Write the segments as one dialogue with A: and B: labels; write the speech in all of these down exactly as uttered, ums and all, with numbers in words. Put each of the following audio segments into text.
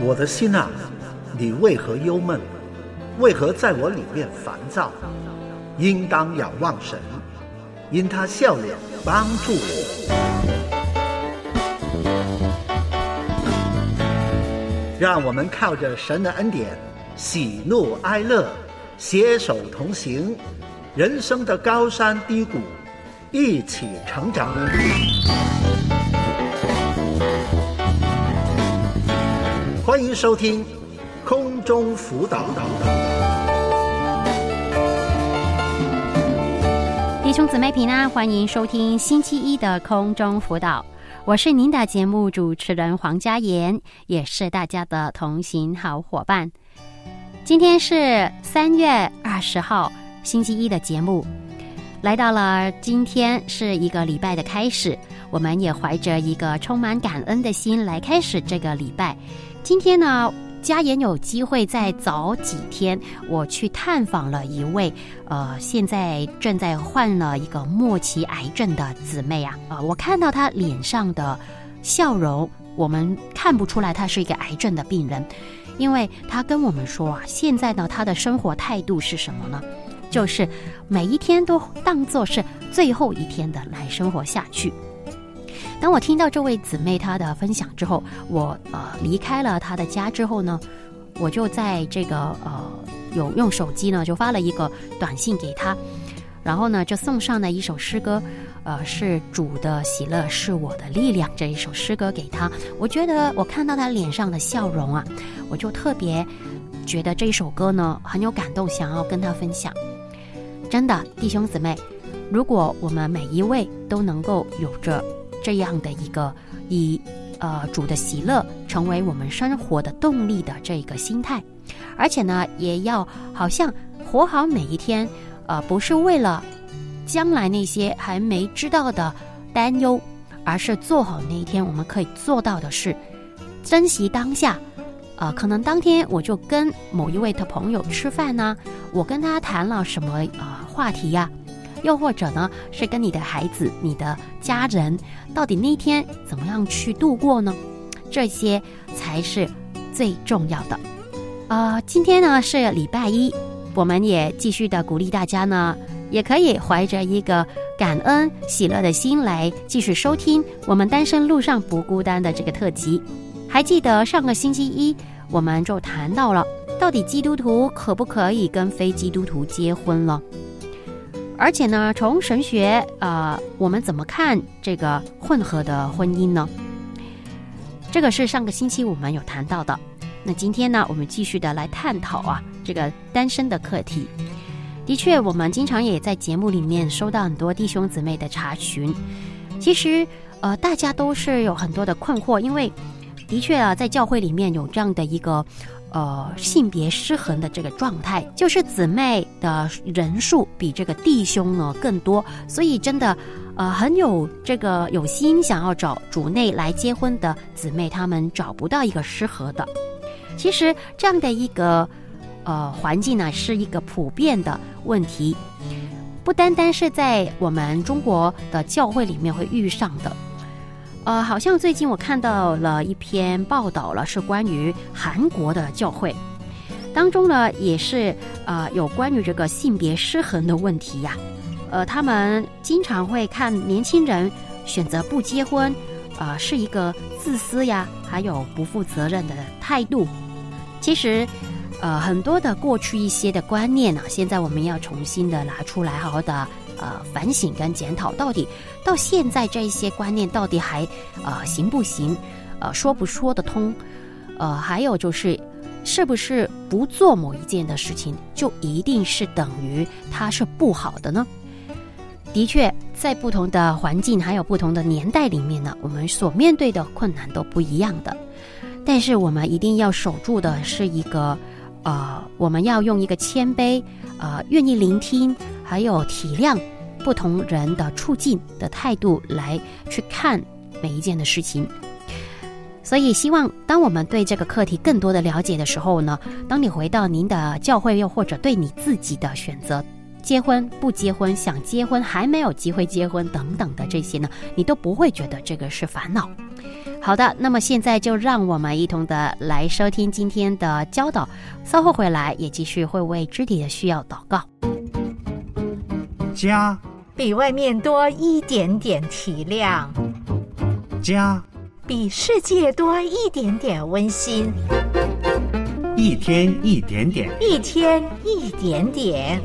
A: 我的心啊，你为何忧闷？为何在我里面烦躁？应当仰望神，因他笑脸帮助我。让我们靠着神的恩典，喜怒哀乐，携手同行，人生的高山低谷，一起成长。欢迎收听空中辅导。
B: 弟兄姊妹平安，欢迎收听星期一的空中辅导。我是您的节目主持人黄嘉妍，也是大家的同行好伙伴。今天是三月二十号，星期一的节目。来到了今天是一个礼拜的开始，我们也怀着一个充满感恩的心来开始这个礼拜。今天呢，嘉妍有机会在早几天我去探访了一位呃，现在正在患了一个末期癌症的姊妹啊，呃，我看到她脸上的笑容，我们看不出来她是一个癌症的病人，因为她跟我们说啊，现在呢她的生活态度是什么呢？就是每一天都当作是最后一天的来生活下去。当我听到这位姊妹她的分享之后，我呃离开了她的家之后呢，我就在这个呃有用手机呢就发了一个短信给她，然后呢就送上了一首诗歌，呃是主的喜乐是我的力量这一首诗歌给她。我觉得我看到她脸上的笑容啊，我就特别觉得这一首歌呢很有感动，想要跟她分享。真的，弟兄姊妹，如果我们每一位都能够有着这样的一个以呃主的喜乐成为我们生活的动力的这个心态，而且呢也要好像活好每一天，呃不是为了将来那些还没知道的担忧，而是做好那一天我们可以做到的事，珍惜当下。呃，可能当天我就跟某一位的朋友吃饭呢、啊，我跟他谈了什么呃话题呀、啊？又或者呢，是跟你的孩子、你的家人，到底那一天怎么样去度过呢？这些才是最重要的。呃，今天呢是礼拜一，我们也继续的鼓励大家呢，也可以怀着一个感恩喜乐的心来继续收听我们单身路上不孤单的这个特辑。还记得上个星期一我们就谈到了，到底基督徒可不可以跟非基督徒结婚了？而且呢，从神学呃，我们怎么看这个混合的婚姻呢？这个是上个星期我们有谈到的。那今天呢，我们继续的来探讨啊这个单身的课题。的确，我们经常也在节目里面收到很多弟兄姊妹的查询。其实呃，大家都是有很多的困惑，因为的确啊，在教会里面有这样的一个呃性别失衡的这个状态，就是姊妹的人数比这个弟兄呢更多，所以真的呃很有这个有心想要找主内来结婚的姊妹，他们找不到一个适合的。其实这样的一个呃环境呢，是一个普遍的问题，不单单是在我们中国的教会里面会遇上的。呃，好像最近我看到了一篇报道了，是关于韩国的教会当中呢，也是呃有关于这个性别失衡的问题呀。呃，他们经常会看年轻人选择不结婚，呃，是一个自私呀，还有不负责任的态度。其实，呃，很多的过去一些的观念呢、啊，现在我们要重新的拿出来，好好的。呃，反省跟检讨，到底到现在这一些观念到底还呃行不行？呃，说不说得通？呃，还有就是是不是不做某一件的事情，就一定是等于它是不好的呢？的确，在不同的环境还有不同的年代里面呢，我们所面对的困难都不一样的。但是我们一定要守住的是一个呃，我们要用一个谦卑，呃，愿意聆听。还有体谅不同人的处境的态度来去看每一件的事情。所以希望当我们对这个课题更多的了解的时候呢，当你回到您的教会，又或者对你自己的选择，结婚不结婚，想结婚还没有机会结婚等等的这些呢，你都不会觉得这个是烦恼。 好的，那么现在就让我们一同的来收听今天的教导，稍后回来也继续会为肢体的需要祷告。
C: 家
D: 比外面多一点点体谅，
C: 家
D: 比世界多一点点温馨，
C: 一天一点点，
D: 一天一点点，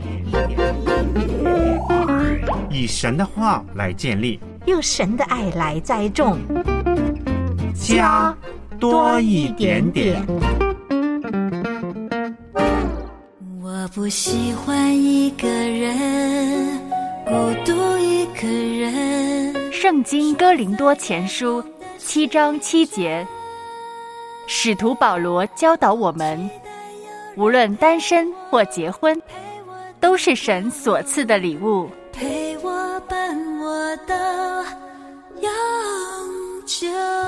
C: 以神的话来建立，
D: 用神的爱来栽种，
C: 家多一点点。
E: 我不喜欢一个人，孤独一个人。
F: 圣经哥林多前书七章七节，使徒保罗教导我们，无论单身或结婚，都是神所赐的礼物，
E: 陪我伴我到永久。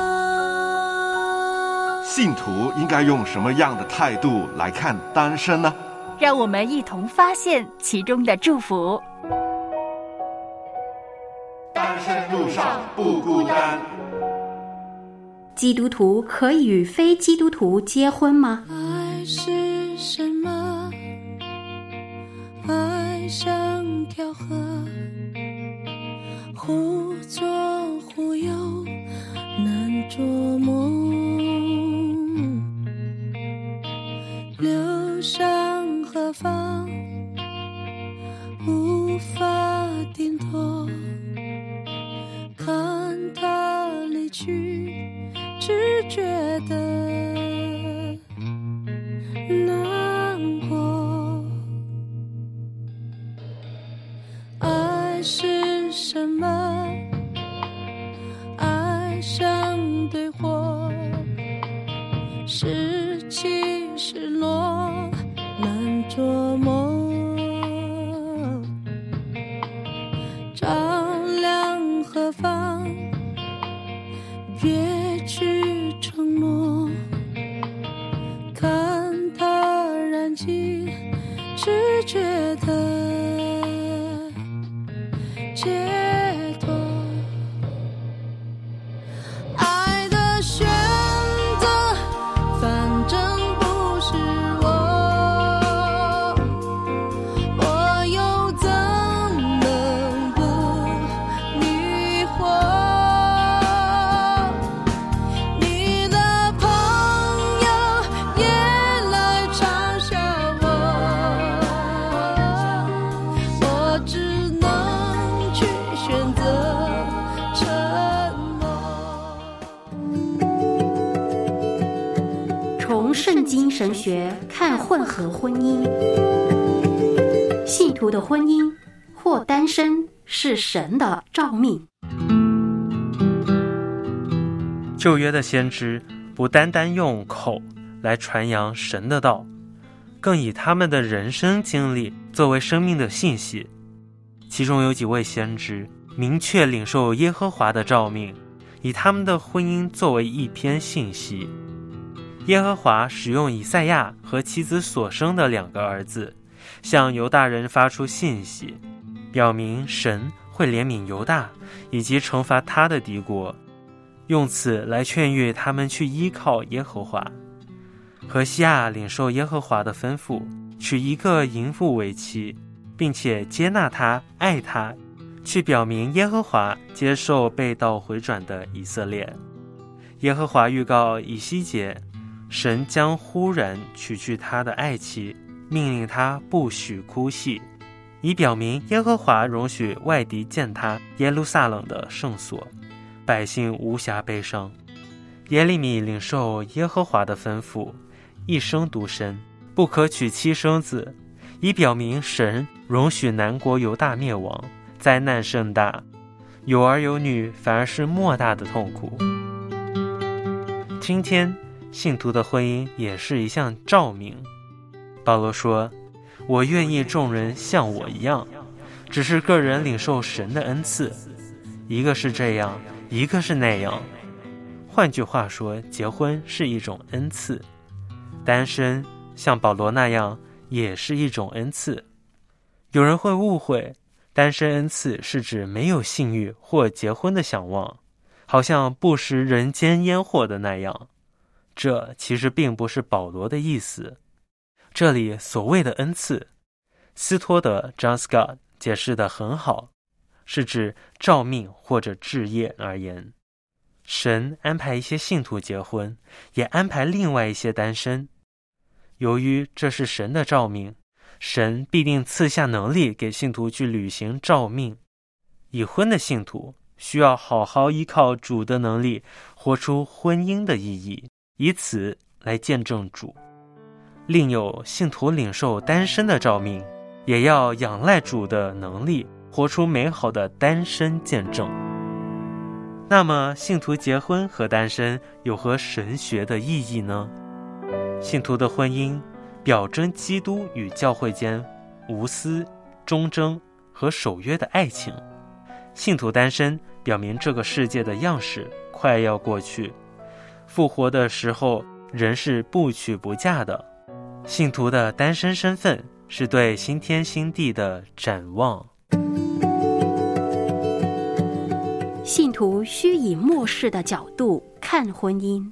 G: 信徒应该用什么样的态度来看单身呢？
F: 让我们一同发现其中的祝福。
G: 单身路上不孤单。
B: 基督徒可以与非基督徒结婚吗？
E: 爱是什么？爱像条河，忽左忽右，难捉摸，流向何方，无法定夺。看他离去，只觉得难过。爱是什么？爱像对火，是起是落，难捉摸。照亮何方，别去承诺。看它燃尽，只觉得解脱。爱的选择，反正不是我，我又怎能不迷惑？你的朋友也来嘲笑我，我只能去选择沉默。
B: 从圣经神学看混合婚姻，信徒的婚姻或单身是神的召命。
H: 旧约的先知不单单用口来传扬神的道，更以他们的人生经历作为生命的信息。其中有几位先知明确领受耶和华的召命，以他们的婚姻作为一篇信息。耶和华使用以赛亚和妻子所生的两个儿子，向犹大人发出信息，表明神会怜悯犹大，以及惩罚他的敌国，用此来劝喻他们去依靠耶和华。何西阿领受耶和华的吩咐，娶一个淫妇为妻，并且接纳他、爱他，去表明耶和华接受背道回转的以色列。耶和华预告以西结，神将忽然取去他的爱妻，命令他不许哭泣，以表明耶和华容许外敌践踏耶路撒冷的圣所，百姓无暇悲伤。耶利米领受耶和华的吩咐，一生独身，不可娶妻生子，以表明神容许南国犹大灭亡，灾难甚大，有儿有女反而是莫大的痛苦。今天信徒的婚姻也是一项召命。保罗说，我愿意众人像我一样，只是个人领受神的恩赐，一个是这样，一个是那样。换句话说，结婚是一种恩赐，单身像保罗那样也是一种恩赐。有人会误会，单身恩赐是指没有性欲或结婚的想望， 好像不食人间烟火的那样。这其实并不是保罗的意思。这里所谓的恩赐，斯托德 John Scott 解释得很好，是指召命或者置业而言。神安排一些信徒结婚，也安排另外一些单身。由于这是神的召命，神必定赐下能力给信徒去履行召命。已婚的信徒需要好好依靠主的能力，活出婚姻的意义，以此来见证主。另有信徒领受单身的召命，也要仰赖主的能力，活出美好的单身见证。那么信徒结婚和单身有何神学的意义呢？信徒的婚姻表征基督与教会间无私、忠贞和守约的爱情。信徒单身表明这个世界的样式快要过去，复活的时候人是不娶不嫁的。信徒的单身身份是对新天新地的展望。
B: 信徒需以末世的角度看婚姻。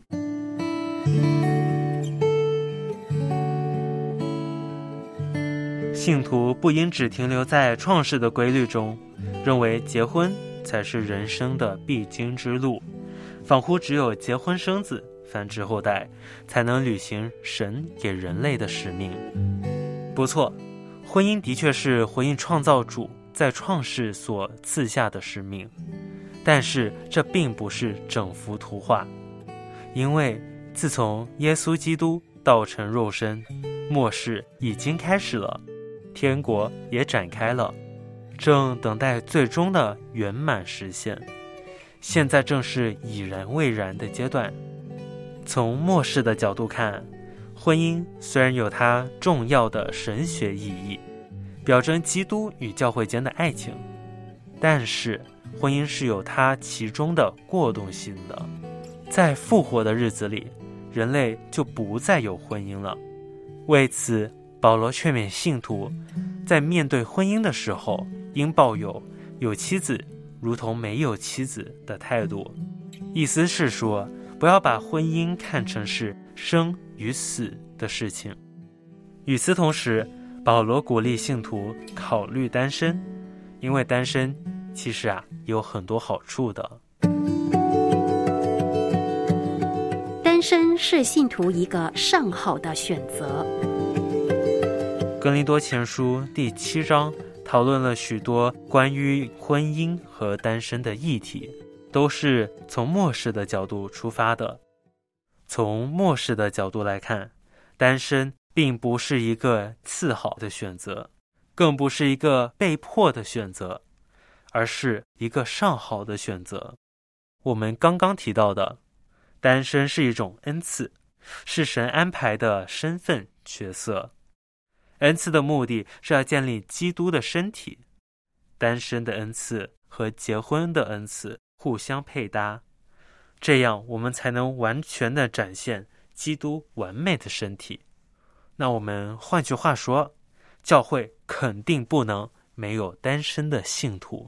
H: 信徒不应只停留在创世的规律中，认为结婚才是人生的必经之路，仿佛只有结婚生子繁殖后代，才能履行神给人类的使命。不错，婚姻的确是回应创造主在创世所赐下的使命，但是这并不是整幅图画。因为自从耶稣基督道成肉身，末世已经开始了，天国也展开了，正等待最终的圆满实现。现在正是已然未然的阶段。从末世的角度看，婚姻虽然有它重要的神学意义，表征基督与教会间的爱情，但是婚姻是有它其中的过渡性的。在复活的日子里，人类就不再有婚姻了。为此，保罗劝勉信徒在面对婚姻的时候，应抱有有妻子如同没有妻子的态度。意思是说，不要把婚姻看成是生与死的事情。与此同时，保罗鼓励信徒考虑单身，因为单身其实啊有很多好处的。
B: 单身是信徒一个上好的选择。
H: 哥林多前书第七章讨论了许多关于婚姻和单身的议题，都是从末世的角度出发的。从末世的角度来看，单身并不是一个次好的选择，更不是一个被迫的选择，而是一个上好的选择。我们刚刚提到的，单身是一种恩赐，是神安排的身份角色。恩赐的目的是要建立基督的身体。单身的恩赐和结婚的恩赐互相配搭，这样我们才能完全的展现基督完美的身体。那我们换句话说，教会肯定不能没有单身的信徒。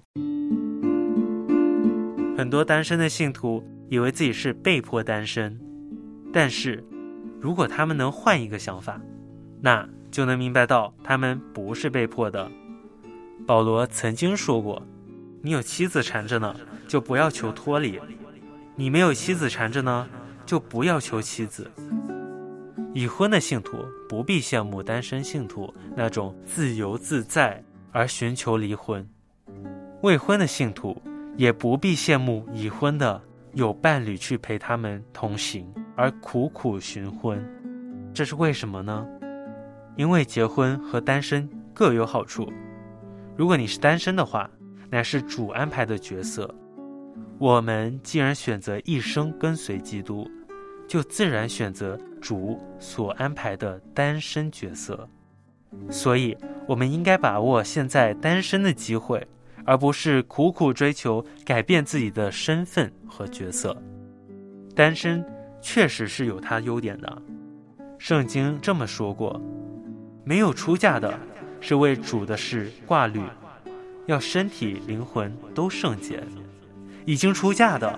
H: 很多单身的信徒以为自己是被迫单身，但是如果他们能换一个想法，那就能明白到他们不是被迫的。保罗曾经说过，你有妻子缠着呢，就不要求脱离；你没有妻子缠着呢，就不要求妻子。已婚的信徒不必羡慕单身信徒那种自由自在而寻求离婚，未婚的信徒也不必羡慕已婚的有伴侣去陪他们同行而苦苦寻婚。这是为什么呢？因为结婚和单身各有好处。如果你是单身的话，乃是主安排的角色。我们既然选择一生跟随基督，就自然选择主所安排的单身角色。所以我们应该把握现在单身的机会，而不是苦苦追求改变自己的身份和角色。单身确实是有它优点的。圣经这么说过，没有出嫁的是为主的事挂虑，要身体灵魂都圣洁；已经出嫁的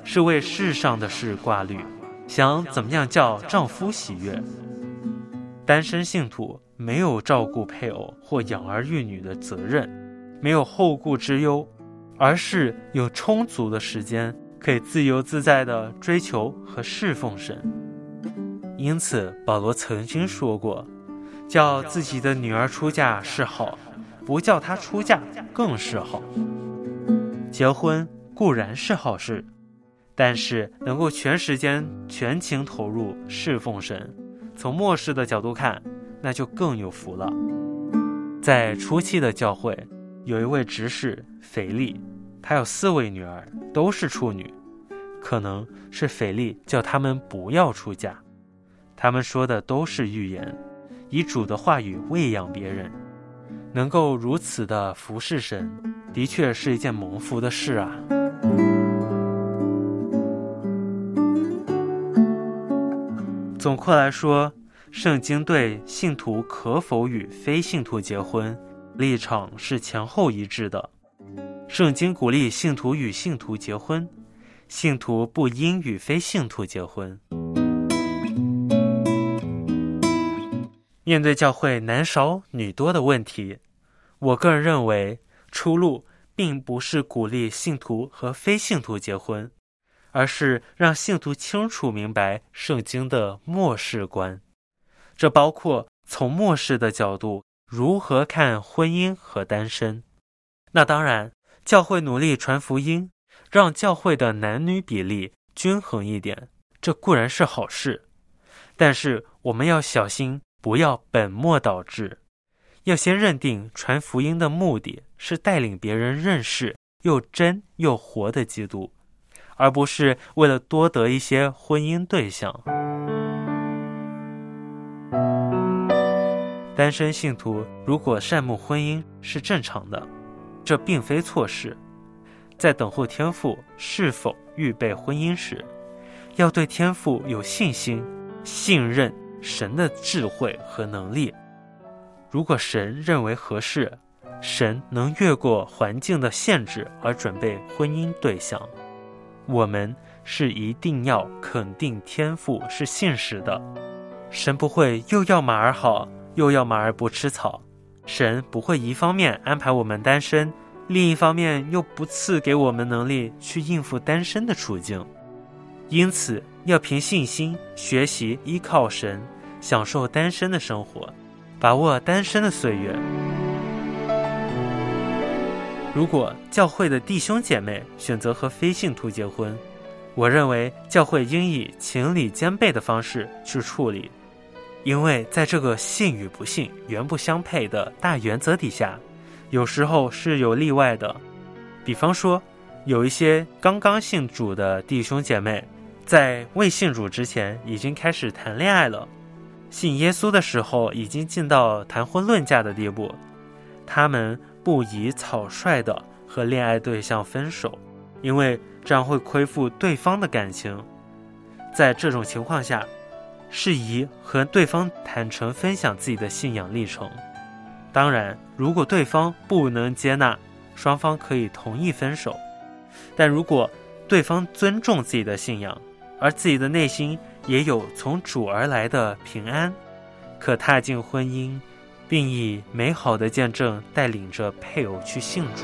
H: 是为世上的事挂虑，想怎么样叫丈夫喜悦。单身信徒没有照顾配偶或养儿育女的责任，没有后顾之忧，而是有充足的时间可以自由自在地追求和侍奉神。因此保罗曾经说过，叫自己的女儿出嫁是好，不叫她出嫁更是好。结婚固然是好事，但是能够全时间全情投入侍奉神，从末世的角度看，那就更有福了。在初期的教会，有一位执事腓力，他有四位女儿，都是处女。可能是腓力叫他们不要出嫁，他们说的都是预言，以主的话语喂养别人。能够如此的服侍神，的确是一件蒙福的事啊。总括来说，圣经对信徒可否与非信徒结婚立场是前后一致的。圣经鼓励信徒与信徒结婚，信徒不应与非信徒结婚。面对教会男少女多的问题，我个人认为出路并不是鼓励信徒和非信徒结婚，而是让信徒清楚明白圣经的末世观。这包括从末世的角度如何看婚姻和单身。那当然，教会努力传福音，让教会的男女比例均衡一点，这固然是好事。但是我们要小心，不要本末倒置，要先认定传福音的目的是带领别人认识又真又活的基督，而不是为了多得一些婚姻对象。单身信徒如果善慕婚姻是正常的，这并非错事。在等候天父是否预备婚姻时，要对天父有信心，信任神的智慧和能力。如果神认为合适，神能越过环境的限制而准备婚姻对象。我们是一定要肯定天父是信实的，神不会又要马儿好，又要马儿不吃草。神不会一方面安排我们单身，另一方面又不赐给我们能力去应付单身的处境。因此要凭信心学习依靠神，享受单身的生活，把握单身的岁月。如果教会的弟兄姐妹选择和非信徒结婚，我认为教会应以情理兼备的方式去处理。因为在这个信与不信原不相配的大原则底下，有时候是有例外的。比方说，有一些刚刚信主的弟兄姐妹，在未信主之前已经开始谈恋爱了，信耶稣的时候已经进到谈婚论嫁的地步，他们不宜草率地和恋爱对象分手，因为这样会亏负对方的感情。在这种情况下，适宜和对方坦诚分享自己的信仰历程。当然，如果对方不能接纳，双方可以同意分手。但如果对方尊重自己的信仰，而自己的内心也有从主而来的平安，可踏进婚姻，并以美好的见证带领着配偶去信主。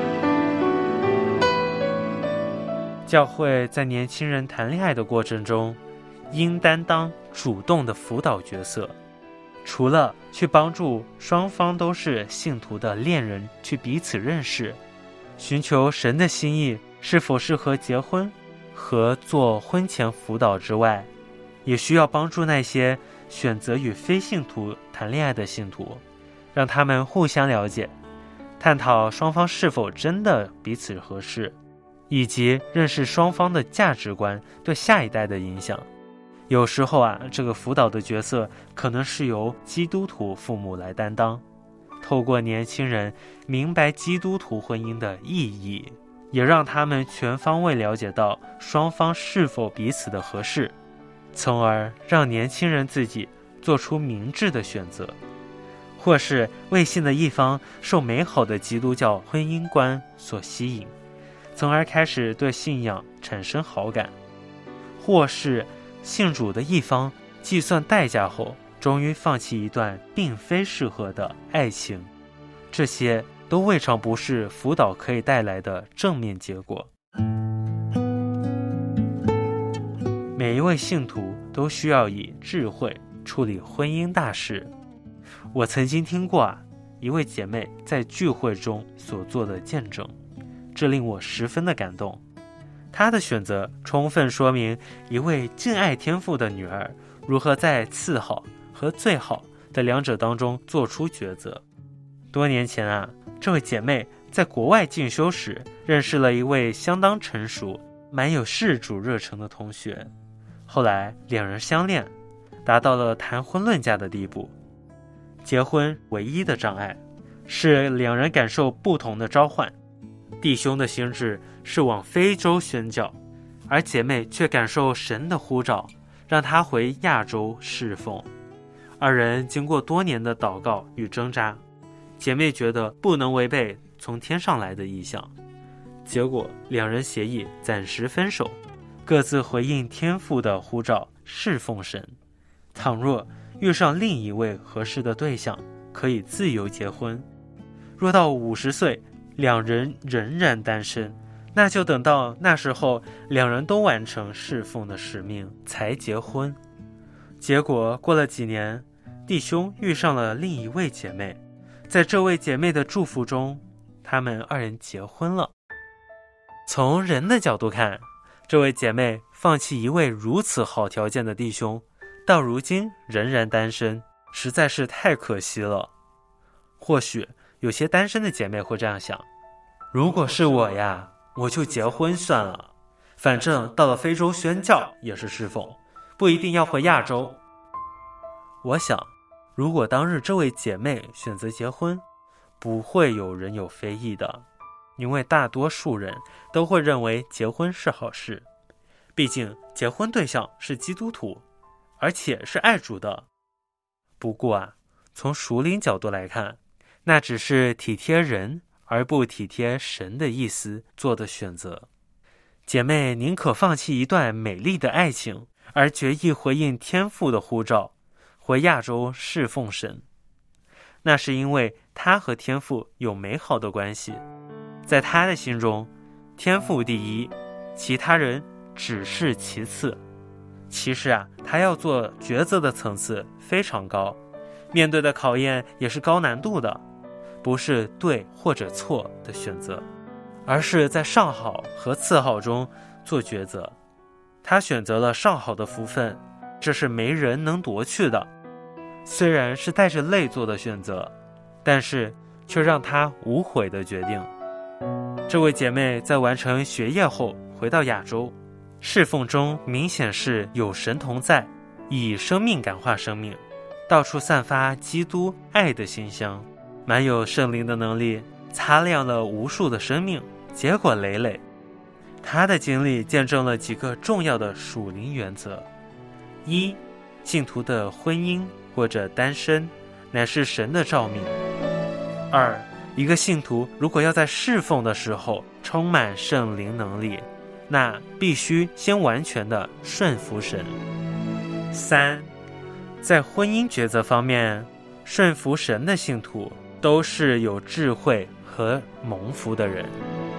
H: 教会在年轻人谈恋爱的过程中，应担当主动的辅导角色，除了去帮助双方都是信徒的恋人去彼此认识，寻求神的心意是否适合结婚和做婚前辅导之外，也需要帮助那些选择与非信徒谈恋爱的信徒，让他们互相了解，探讨双方是否真的彼此合适，以及认识双方的价值观对下一代的影响。有时候啊，这个辅导的角色可能是由基督徒父母来担当，透过年轻人明白基督徒婚姻的意义，也让他们全方位了解到双方是否彼此的合适，从而让年轻人自己做出明智的选择。或是未信的一方受美好的基督教婚姻观所吸引， 从而开始对信仰产生好感；或是信主的一方计算代价后，终于放弃一段并非适合的爱情。这些都未尝不是辅导可以带来的正面结果。每一位信徒都需要以智慧处理婚姻大事。我曾经听过啊，一位姐妹在聚会中所做的见证，这令我十分的感动。她的选择充分说明一位敬爱天父的女儿如何在次好和最好的两者当中做出抉择。多年前啊，这位姐妹在国外进修时认识了一位相当成熟、蛮有事主热诚的同学。后来两人相恋，达到了谈婚论嫁的地步。结婚唯一的障碍是两人感受不同的召唤。弟兄的心志是往非洲宣教，而姐妹却感受神的呼召，让她回亚洲侍奉。二人经过多年的祷告与挣扎，姐妹觉得不能违背从天上来的意向，结果两人协议暂时分手，各自回应天父的呼召侍奉神。倘若遇上另一位合适的对象，可以自由结婚。若到五十岁两人仍然单身，那就等到那时候两人都完成侍奉的使命才结婚。结果过了几年，弟兄遇上了另一位姐妹，在这位姐妹的祝福中，他们二人结婚了。从人的角度看，这位姐妹放弃一位如此好条件的弟兄，到如今仍然单身，实在是太可惜了。或许有些单身的姐妹会这样想，如果是我呀，我就结婚算了，反正到了非洲宣教也是侍奉，不一定要回亚洲。我想，如果当日这位姐妹选择结婚，不会有人有非议的，因为大多数人都会认为结婚是好事。毕竟结婚对象是基督徒，而且是爱主的。不过啊，从属灵角度来看，那只是体贴人而不体贴神的意思做的选择。姐妹宁可放弃一段美丽的爱情，而决意回应天父的呼召，回亚洲侍奉神。那是因为她和天父有美好的关系，在她的心中，天父第一，其他人只是其次。其实啊，她要做抉择的层次非常高，面对的考验也是高难度的，不是对或者错的选择，而是在上好和次好中做抉择。她选择了上好的福分，这是没人能夺去的。虽然是带着泪做的选择，但是却让她无悔的决定。这位姐妹在完成学业后回到亚洲，侍奉中明显是有神同在，以生命感化生命，到处散发基督爱的馨香，满有圣灵的能力，擦亮了无数的生命，结果累累。她的经历见证了几个重要的属灵原则：一、信徒的婚姻或者单身乃是神的召命；二、一个信徒如果要在侍奉的时候充满圣灵能力，那必须先完全的顺服神；三、在婚姻抉择方面，顺服神的信徒都是有智慧和蒙福的人。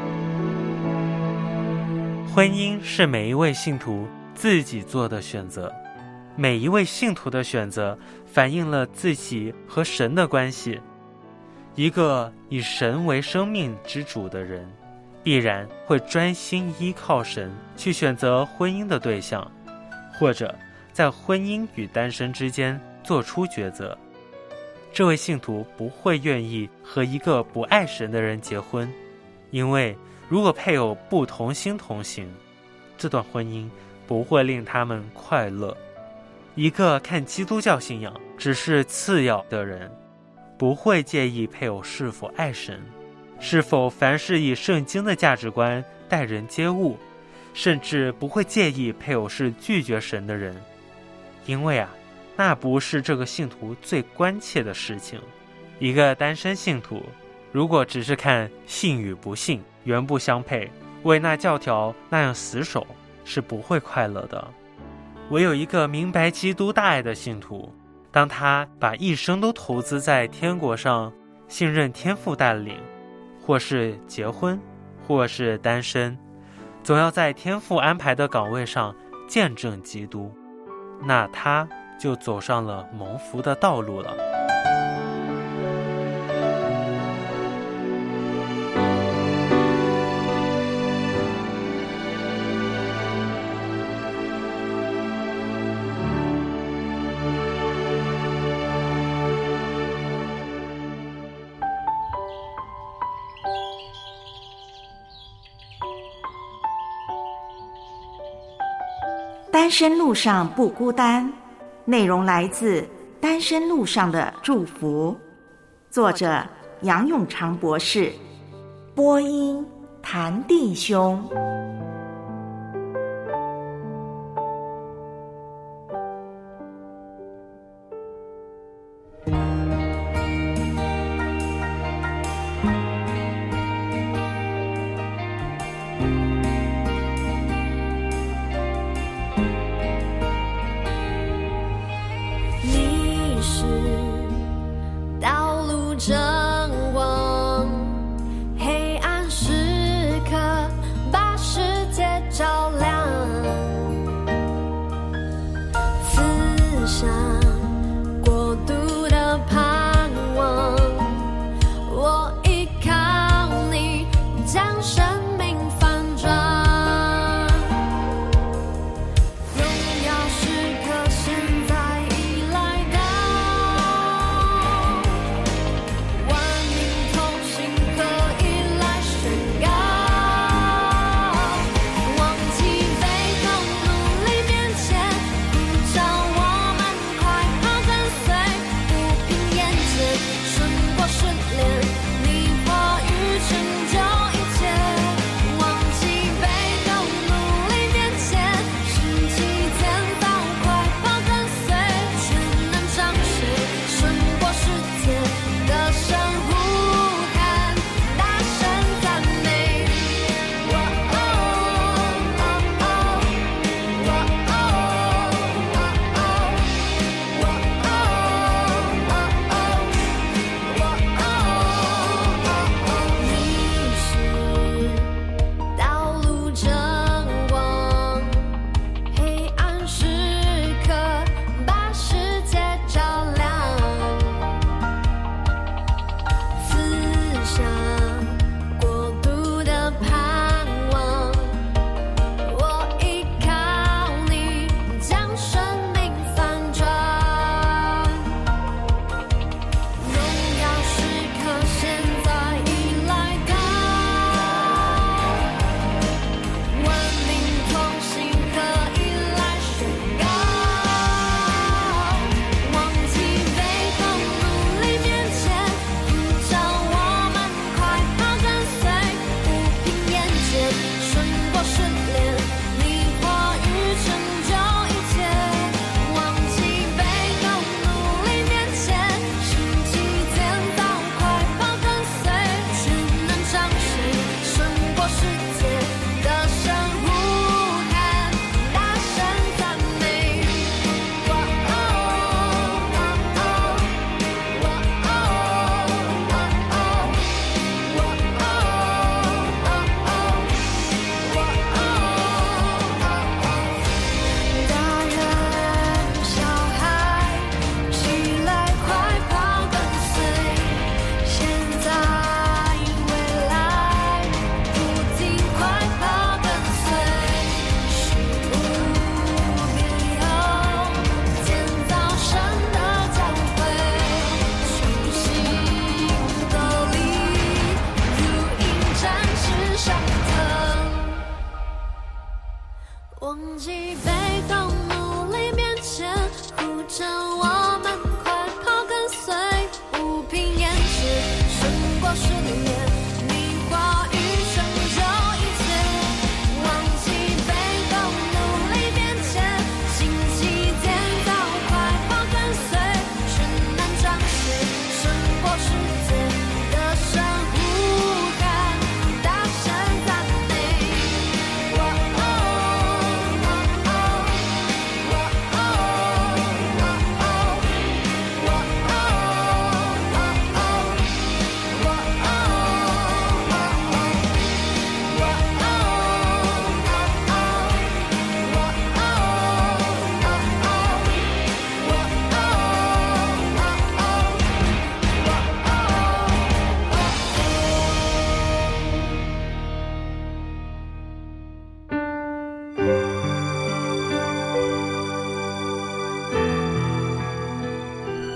H: 婚姻是每一位信徒自己做的选择，每一位信徒的选择反映了自己和神的关系。一个以神为生命之主的人，必然会专心依靠神去选择婚姻的对象，或者在婚姻与单身之间做出抉择。这位信徒不会愿意和一个不爱神的人结婚，因为如果配偶不同心同行，这段婚姻不会令他们快乐。一个看基督教信仰只是次要的人，不会介意配偶是否爱神，是否凡事以圣经的价值观待人接物，甚至不会介意配偶是拒绝神的人，因为啊，那不是这个信徒最关切的事情。一个单身信徒如果只是看信与不信，原不相配， 为那教条那样死守，是不会快乐的。唯有一个明白基督大爱的信徒，当他把一生都投资在天国上，信任天父带领，或是结婚，或是单身，总要在天父安排的岗位上见证基督，那他就走上了蒙福的道路了。
D: 单身路上不孤单，内容来自《单身路上的祝福》，作者杨永长博士，播音谭弟兄。
I: 灯光，黑暗时刻把生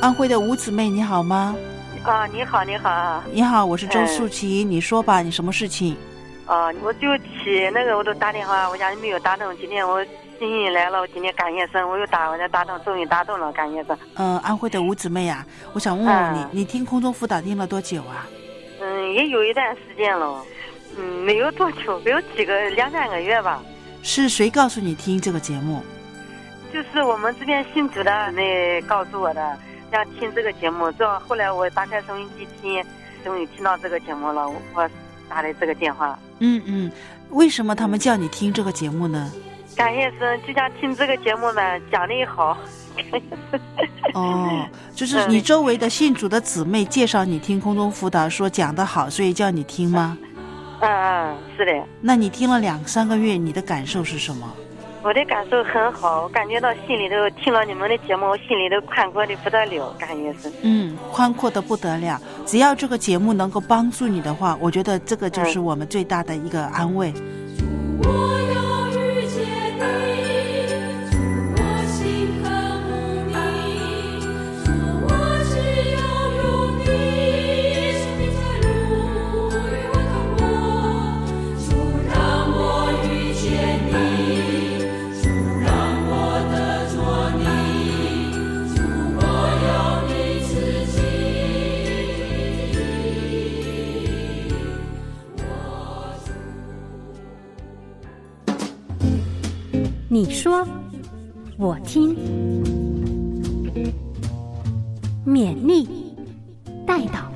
I: 安徽的吴姊妹，你好吗？
J: 啊，你好，你好。
I: 你好，我是周素琪、嗯，你说吧，你什么事情？
J: 啊，我就起那个，我都打电话，我家没有打通，今天我心情来了，我今天感谢神，我又打，我再打通，终于打通了，感谢神。
I: 嗯，安徽的吴姊妹啊，我想问问你，嗯、你听空中辅导听了多久啊？
J: 嗯，也有一段时间了，嗯，没有多久，没有几个两三个月吧。
I: 是谁告诉你听这个节目？
J: 就是我们这边信主的那告诉我的，让听这个节目。之后后来我打开收音机听，终于听到这个节目了，我打的这个电话。
I: 嗯嗯，为什么他们叫你听这个节目呢？
J: 感谢神，就像听这个节目呢，讲的也好。
I: 哦，就是你周围的信主的姊妹介绍你听空中辅导，说讲得好，所以叫你听吗？
J: 嗯嗯，是的。
I: 那你听了两三个月，你的感受是什么？
J: 我的感受很好，我感觉到心里头听了你们的节目，我心里头宽阔的不得了，感觉是。
I: 嗯，宽阔的不得了。只要这个节目能够帮助你的话，我觉得这个就是我们最大的一个安慰。嗯
B: 你说，我听，勉励，带导，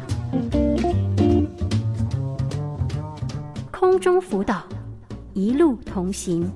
B: 空中辅导，一路同行。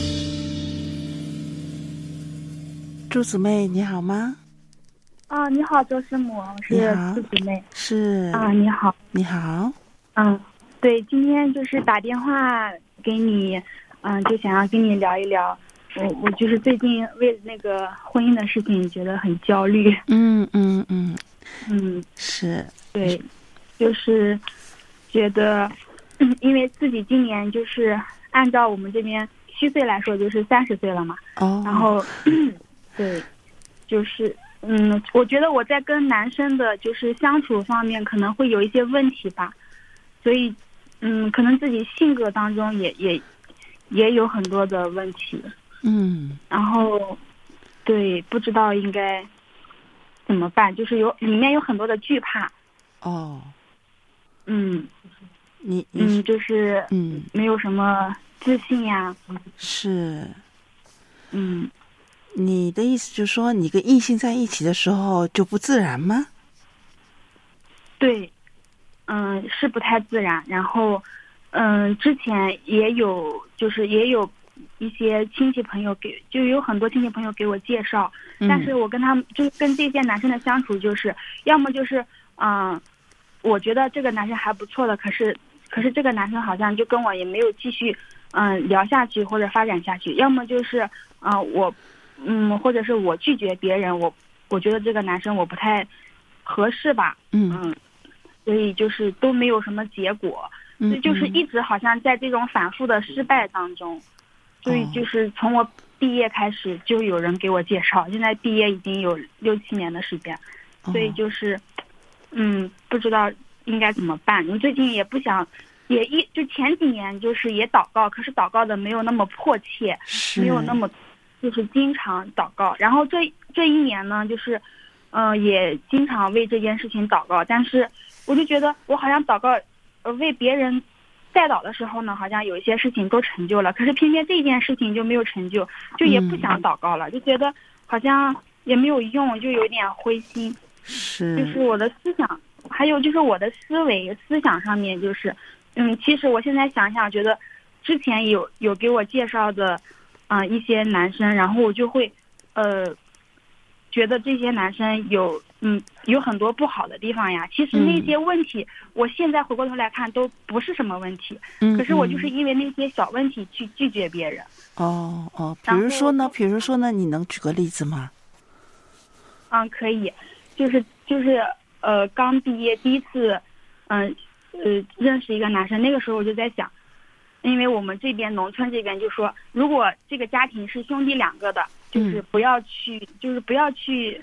I: 朱姊妹，你好吗？
K: 啊，你好，周师母，我是朱姊妹。
I: 是
K: 啊，你好，
I: 你好。
K: 嗯，对，今天就是打电话给你，嗯，就想要跟你聊一聊。我我就是最近为那个婚姻的事情觉得很焦虑。
I: 嗯嗯嗯
K: 嗯，
I: 是，
K: 对，就是觉得，嗯，因为自己今年就是按照我们这边虚岁来说，就是三十岁了嘛。
I: 哦。
K: 然后，对，就是嗯，我觉得我在跟男生的就是相处方面可能会有一些问题吧，所以嗯，可能自己性格当中也也也有很多的问题。
I: 嗯，
K: 然后，对，不知道应该怎么办，就是有里面有很多的惧怕。
I: 哦，
K: 嗯，
I: 你
K: 嗯，就是
I: 嗯，
K: 没有什么自信呀。
I: 是，
K: 嗯，
I: 你的意思就是说，你跟异性在一起的时候就不自然吗？
K: 对，嗯，是不太自然。然后，嗯，之前也有，就是也有。一些亲戚朋友给就有很多亲戚朋友给我介绍，
I: 嗯、
K: 但是我跟他们就是跟这些男生的相处，就是要么就是嗯、呃，我觉得这个男生还不错的，可是可是这个男生好像就跟我也没有继续嗯、呃、聊下去或者发展下去，要么就是嗯、呃、我嗯或者是我拒绝别人，我我觉得这个男生我不太合适吧，
I: 嗯
K: 嗯，所以就是都没有什么结果，
I: 嗯、
K: 所以就是一直好像在这种反复的失败当中。所以就是从我毕业开始就有人给我介绍，现在毕业已经有六七年的时间，所以就是，嗯，不知道应该怎么办。你最近也不想，也一就前几年就是也祷告，可是祷告的没有那么迫切，没有那么就是经常祷告。然后这这一年呢，就是，嗯、呃，也经常为这件事情祷告，但是我就觉得我好像祷告，呃，为别人。带祷的时候呢，好像有一些事情都成就了，可是偏偏这件事情就没有成就，就也不想祷告了，嗯、就觉得好像也没有用，就有点灰心。
I: 是，
K: 就是我的思想，还有就是我的思维思想上面，就是嗯，其实我现在想想，觉得之前有有给我介绍的，嗯、呃，一些男生，然后我就会呃，觉得这些男生有。嗯，有很多不好的地方呀。其实那些问题，嗯、我现在回过头来看都不是什么问题。
I: 嗯，
K: 可是我就是因为那些小问题去拒绝别人。
I: 哦哦，比如说呢？比如说呢？你能举个例子吗？
K: 嗯，可以，就是就是呃，刚毕业第一次，嗯 呃, 呃认识一个男生，那个时候我就在想，因为我们这边农村这边就说，如果这个家庭是兄弟两个的，就是不要去，嗯、就是不要去。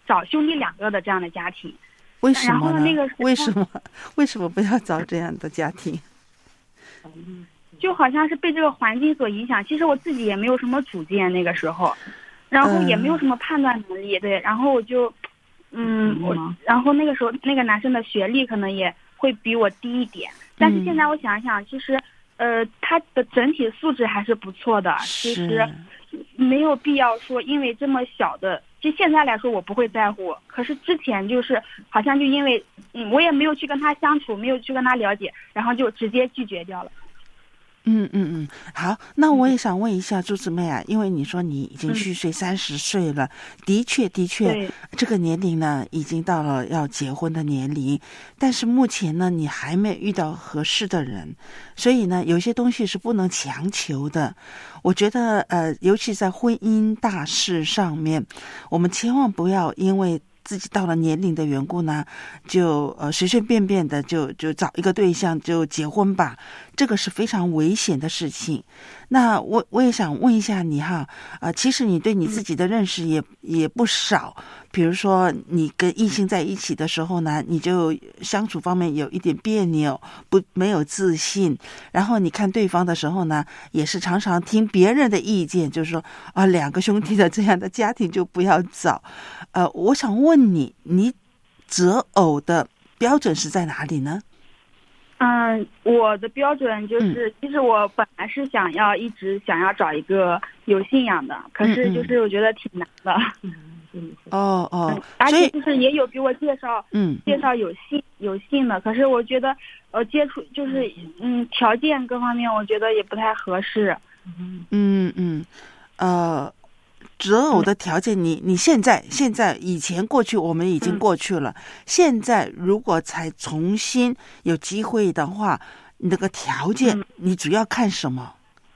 K: 找兄弟两个的这样的家庭。
I: 为什么呢？
K: 然后那个
I: 为什么为什么不要找这样的家庭？
K: 就好像是被这个环境所影响，其实我自己也没有什么主见那个时候，然后也没有什么判断能力，对，然后我就，嗯，我然后那个时候那个男生的学历可能也会比我低一点，但是现在我想想，其实，呃，他的整体素质还是不错的，其实没有必要说因为这么小的。其实现在来说我不会在乎，可是之前就是好像就因为嗯我也没有去跟他相处，没有去跟他了解，然后就直接拒绝掉了。
I: 嗯嗯嗯，好，那我也想问一下朱姊妹啊，因为你说你已经虚岁三十岁了，嗯、的确的确，这个年龄呢已经到了要结婚的年龄，但是目前呢你还没有遇到合适的人，所以呢有些东西是不能强求的。我觉得呃，尤其在婚姻大事上面，我们千万不要因为自己到了年龄的缘故呢，就呃随随便便的就就找一个对象就结婚吧，这个是非常危险的事情。那我我也想问一下你哈，呃，其实你对你自己的认识也也不少，比如说你跟异性在一起的时候呢，你就相处方面有一点别扭，不没有自信，然后你看对方的时候呢，也是常常听别人的意见，就是说啊，两个兄弟的这样的家庭就不要找。呃，我想问你，你择偶的标准是在哪里呢？
K: 嗯，我的标准就是，嗯、其实我本来是想要一直想要找一个有信仰的，可是就是我觉得挺难的。
I: 嗯嗯、哦哦、嗯，
K: 而且就是也有给我介绍，嗯，介绍有信有信的，可是我觉得呃接触就是嗯条件各方面我觉得也不太合适。
I: 嗯嗯，呃。择偶的条件你，你你现在现在以前过去我们已经过去了，嗯、现在如果才重新有机会的话，你那个条件、嗯、你主要看什么？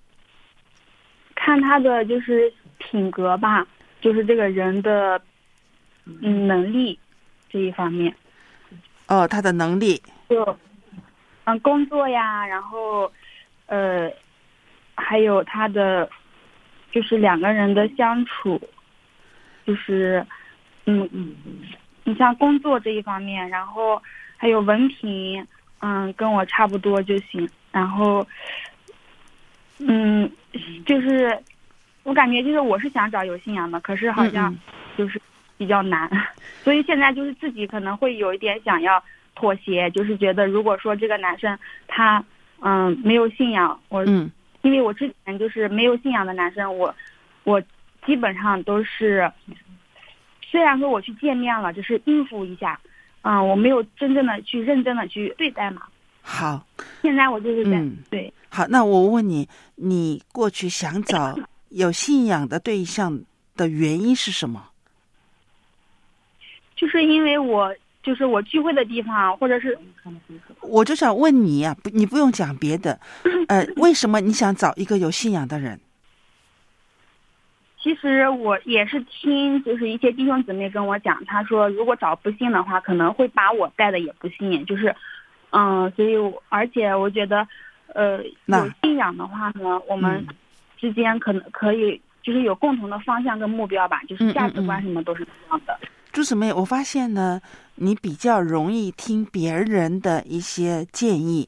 K: 看他的就是品格吧，就是这个人的嗯能力这一方面。
I: 哦，他的能力。
K: 就嗯工作呀，然后呃还有他的。就是两个人的相处，就是嗯嗯，你像工作这一方面，然后还有文凭，嗯，跟我差不多就行。然后，嗯，就是我感觉就是我是想找有信仰的，可是好像就是比较难，嗯嗯所以现在就是自己可能会有一点想要妥协，就是觉得如果说这个男生他嗯没有信仰，我嗯。因为我之前就是没有信仰的男生，我我基本上都是，虽然说我去见面了，只是应付一下，嗯，我没有真正的去认真的去对待嘛。
I: 好，
K: 现在我就是在、嗯、对。
I: 好，那我问你，你过去想找有信仰的对象的原因是什么？
K: 就是因为我。就是我聚会的地方，或者是，
I: 我就想问你呀、啊，不，你不用讲别的，呃，为什么你想找一个有信仰的人？
K: 其实我也是听，就是一些弟兄姊妹跟我讲，他说如果找不信的话，可能会把我带的也不信，就是，嗯，所以我而且我觉得，呃，有信仰的话呢，我们之间可能可以就是有共同的方向跟目标吧，就是价值观什么都是一样的。嗯嗯嗯
I: 朱姊妹，我发现呢，你比较容易听别人的一些建议，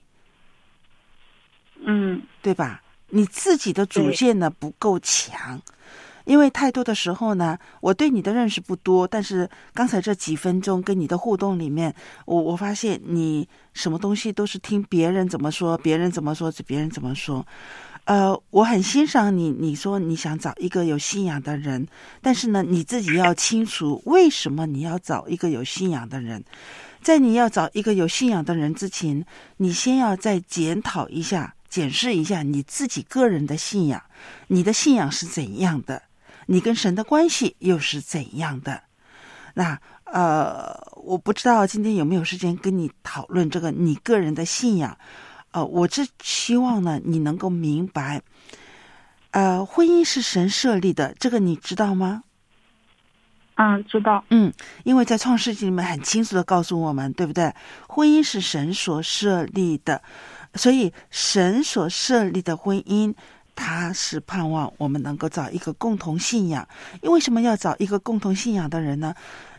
K: 嗯，
I: 对吧？你自己的主见呢不够强，因为太多的时候呢，我对你的认识不多，但是刚才这几分钟跟你的互动里面，我我发现你什么东西都是听别人怎么说，别人怎么说，别人怎么说。呃，我很欣赏你，你说你想找一个有信仰的人，但是呢，你自己要清楚为什么你要找一个有信仰的人。在你要找一个有信仰的人之前，你先要再检讨一下，检视一下你自己个人的信仰，你的信仰是怎样的，你跟神的关系又是怎样的。那呃，我不知道今天有没有时间跟你讨论这个你个人的信仰。呃，我只希望呢，你能够明白，呃，婚姻是神设立的，这个你知道吗？
K: 嗯，知道。
I: 嗯，因为在创世纪里面很清楚的告诉我们，对不对？婚姻是神所设立的，所以神所设立的婚姻，他是盼望我们能够找一个共同信仰。因为什么要找一个共同信仰的人呢？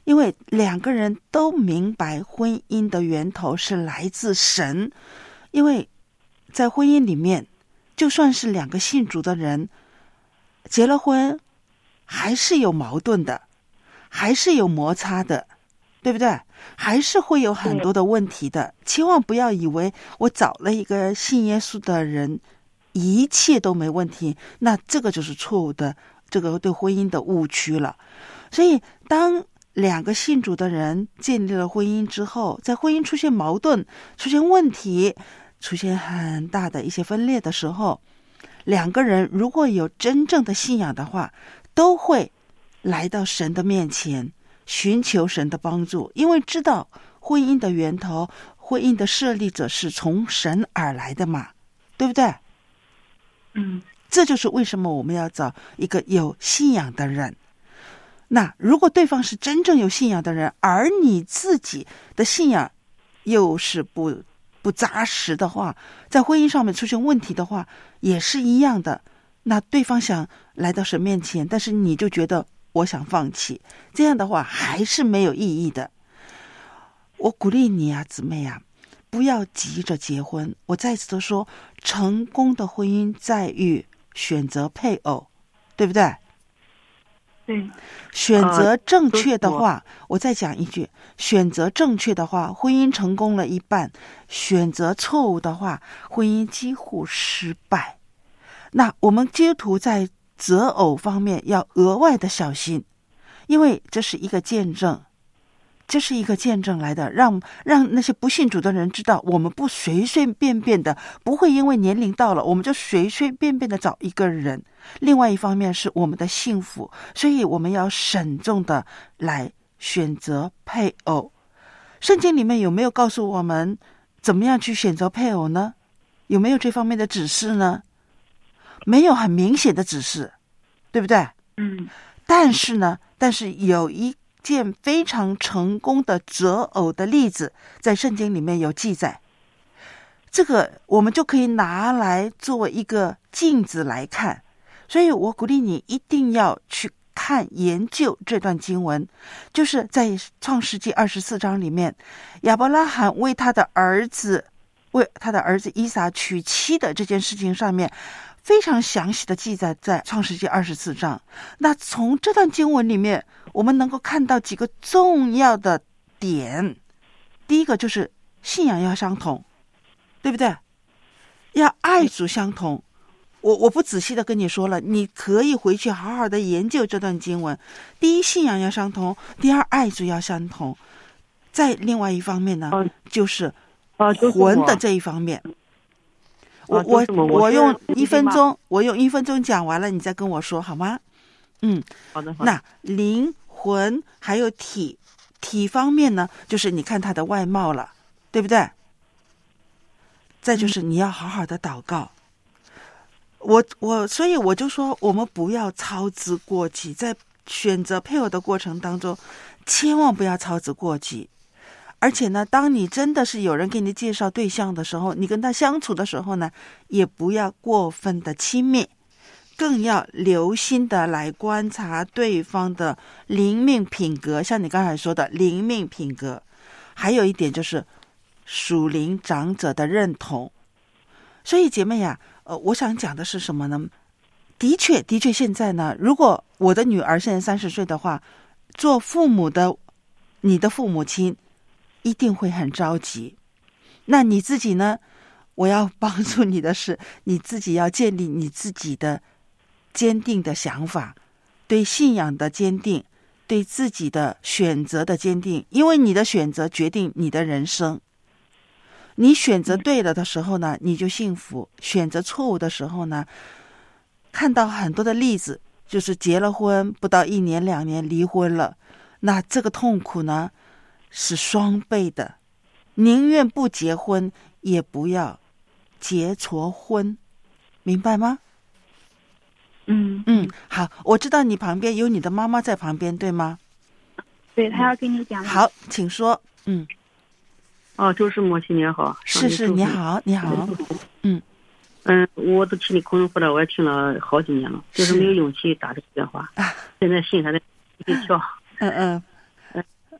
I: 因为两个人都明白婚姻的源头是来自神，因为在婚姻里面，就算是两个信主的人结了婚，还是有矛盾的，还是有摩擦的，对不对？还是会有很多的问题的。千万不要以为我找了一个信耶稣的人，一切都没问题，那这个就是错误的，这个对婚姻的误区了。所以当两个信主的人建立了婚姻之后，在婚姻出现矛盾、出现问题、出现很大的一些分裂的时候，两个人如果有真正的信仰的话，都会来到神的面前，寻求神的帮助，因为知道婚姻的源头，婚姻的设立者是从神而来的嘛，对不对？
K: 嗯，
I: 这就是为什么我们要找一个有信仰的人。那如果对方是真正有信仰的人，而你自己的信仰又是不不扎实的话，在婚姻上面出现问题的话，也是一样的。那对方想来到神面前，但是你就觉得我想放弃，这样的话还是没有意义的。我鼓励你啊，姊妹啊，不要急着结婚。我再次的说，成功的婚姻在于选择配偶，对不对？
K: 对，
I: 选择正确的话，呃、我再讲一句，选择正确的话，婚姻成功了一半；选择错误的话，婚姻几乎失败。那我们基督徒在择偶方面要额外的小心，因为这是一个见证，这是一个见证来的，让让那些不信主的人知道，我们不随随便便的，不会因为年龄到了，我们就随随便便的找一个人。另外一方面是我们的幸福，所以我们要慎重的来选择配偶。圣经里面有没有告诉我们怎么样去选择配偶呢？有没有这方面的指示呢？没有很明显的指示，对不对？
K: 嗯。
I: 但是呢，但是有一件非常成功的择偶的例子，在圣经里面有记载。这个我们就可以拿来作为一个镜子来看。所以我鼓励你一定要去看研究这段经文，就是在创世纪二十四章里面，亚伯拉罕为他的儿子为他的儿子以撒娶妻的这件事情上面非常详细的记载在创世纪二十四章。那从这段经文里面，我们能够看到几个重要的点。第一个就是信仰要相同，对不对？要爱主相同。我我不仔细的跟你说了，你可以回去好好的研究这段经文。第一，信仰要相同；第二，爱主要相同。在另外一方面呢，哦、就是魂的这一方面。我我我用一分钟，我用一分钟讲完了，你再跟我说好吗？嗯，
L: 好的。好的。
I: 那灵魂还有体体方面呢，就是你看他的外貌了，对不对？再就是你要好好的祷告。我我所以我就说，我们不要操之过急，在选择配偶的过程当中，千万不要操之过急。而且呢，当你真的是有人给你介绍对象的时候，你跟他相处的时候呢，也不要过分的亲密，更要留心的来观察对方的灵命品格，像你刚才说的灵命品格。还有一点就是属灵长者的认同。所以姐妹呀、啊呃，我想讲的是什么呢？的确，的确，现在呢，如果我的女儿现在三十岁的话，做父母的，你的父母亲一定会很着急。那你自己呢？我要帮助你的是，你自己要建立你自己的坚定的想法，对信仰的坚定，对自己的选择的坚定，因为你的选择决定你的人生。你选择对了的时候呢，你就幸福；选择错误的时候呢，看到很多的例子，就是结了婚不到一年两年离婚了，那这个痛苦呢是双倍的。宁愿不结婚，也不要结错婚，明白吗？
K: 嗯
I: 嗯，好，我知道你旁边有你的妈妈在旁边，对吗？
K: 对，她要跟你讲。
I: 好，请说。嗯。
L: 哦，就是母亲你好。
I: 是是，你好，你好。嗯
L: 嗯，我都听你空中辅导，我也听了好几年了，就是没有勇气打这个电话。啊、现在心还在一跳。
I: 嗯嗯。